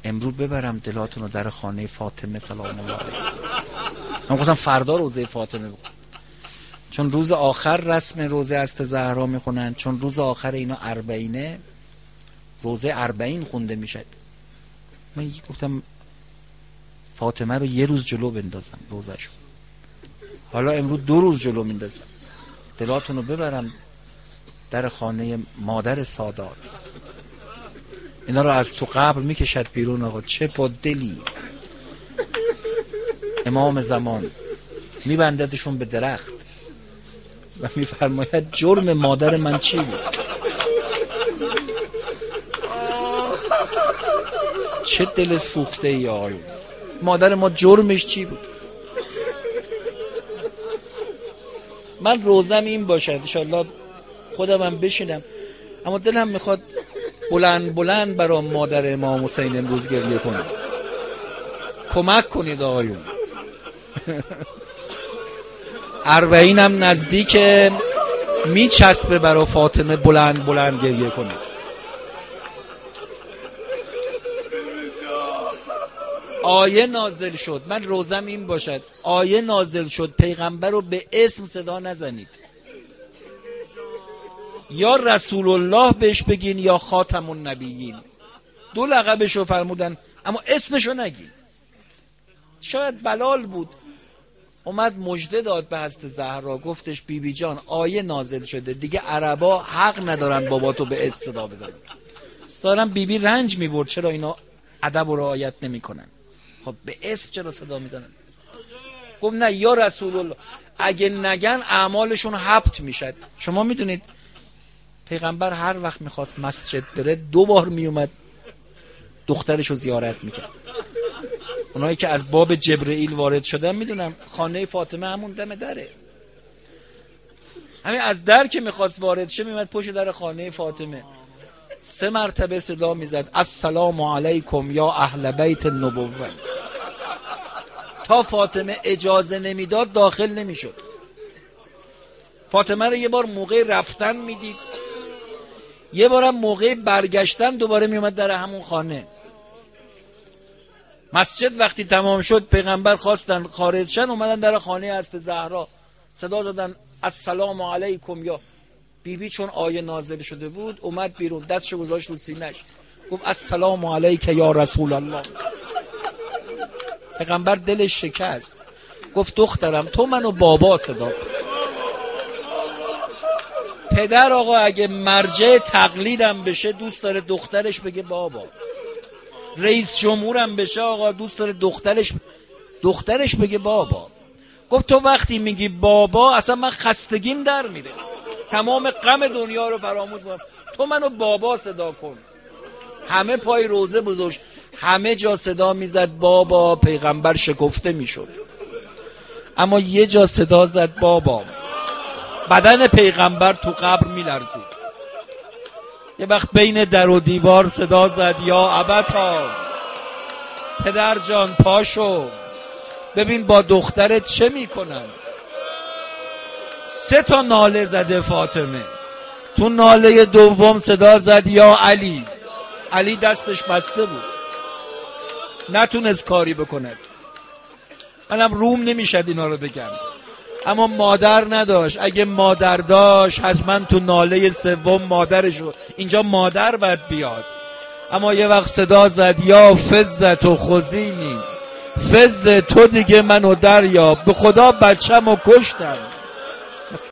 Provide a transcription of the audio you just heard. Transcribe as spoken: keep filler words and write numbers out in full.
امروز ببرم دلاتون رو در خانه فاطمه سلام الله علیها. من خواستم فردا روزه فاطمه بکنم، چون روز آخر رسم روزه است زهرا میخونن، چون روز آخر اینا اربعینه، روزه اربعین خونده میشد. من گفتم فاطمه رو یه روز جلو بندازم روزهشو، حالا امروز دو روز جلو میندازم، دلاتون رو ببرم در خانه مادر سادات. اینا رو از تو قبر میکشد بیرون. آقا چه با دلی، امام زمان میبنددشون به درخت و میفرماید جرم مادر من چی بود؟ چه دل سوخته ای آقایون، مادر ما جرمش چی بود؟ من روزم این باشد انشالله خودم هم بشینم، اما دلم میخواد بلند بلند برای مادر امام حسین امروز گریه کنم. کمک کنید آقایون. اربعین هم نزدیک، میچسبه برای فاطمه بلند بلند گریه کنید. آیه نازل شد، من روزم این باشد، آیه نازل شد پیغمبر رو به اسم صدا نزنید، یا رسول الله بهش بگین یا خاتم النبیین، دو لقبش رو فرمودن اما اسمشو نگین. شاید بلال بود اومد مژده داد به حضرت زهرا، گفتش بی بی جان آیه نازل شده دیگه عربا حق ندارن بابا تو به اسم صدا بزنن. ظاهرا بی بی رنج میبرد چرا اینا ادب و رعایت نمیکنن، خب به اسم چرا صدا میزنن؟ گفت نه یا رسول الله، اگه نگن اعمالشون حبط میشد. شما میدونید پیغمبر هر وقت میخواست مسجد بره دو بار میومد دخترشو زیارت میکرد. اونایی که از باب جبرئیل وارد شدن میدونم خانه فاطمه همون دم دره، همین از در که میخواست وارد شه میومد پشت در خانه فاطمه، سه مرتبه صدا میزد السلام علیکم یا اهل بیت النبوه. تا فاطمه اجازه نمیداد داخل نمیشد. فاطمه رو یه بار موقع رفتن میدید، یه بارم موقع برگشتن دوباره میومد در همون خانه. مسجد وقتی تمام شد پیغمبر خواستن خارج شن، اومدن در خانه حضرت زهرا صدا زدن السلام علیکم یا بی بی، چون آیه نازل شده بود اومد بیرون دستشو گذاشت رو سینه‌اش گفت السلام علیک یا رسول الله. پیغمبر دلش شکست، گفت دخترم تو منو بابا صدا کن. پدر آقا اگه مرجع تقلیدم بشه دوست داره دخترش بگه بابا، رئیس جمهورم بشه آقا دوست داره دخترش دخترش بگه بابا. گفت تو وقتی میگی بابا اصلا من خستگیم در میره، تمام غم دنیا رو فراموش کنم، تو منو بابا صدا کن. همه پای روزه بزرگ، همه جا صدا میزد بابا، پیغمبر شکفته میشد. اما یه جا صدا زد بابا، بدن پیغمبر تو قبر میلرزید. یه وقت بین در و دیوار صدا زد یا ابتا، پدر جان پاشو ببین با دخترت چه میکنن. سه تا ناله زده فاطمه، تو ناله دوم صدا زد یا علی. علی دستش بسته بود نتونست کاری بکند، منم روم نمیشد اینا رو بگم، اما مادر نداشت. اگه مادر داشت حتما تو ناله سوم مادرشو، اینجا مادر باید بیاد. اما یه وقت صدا زد یا فزت و خزینی، فز تو دیگه منو دریاب، به خدا بچه‌مو کشتن.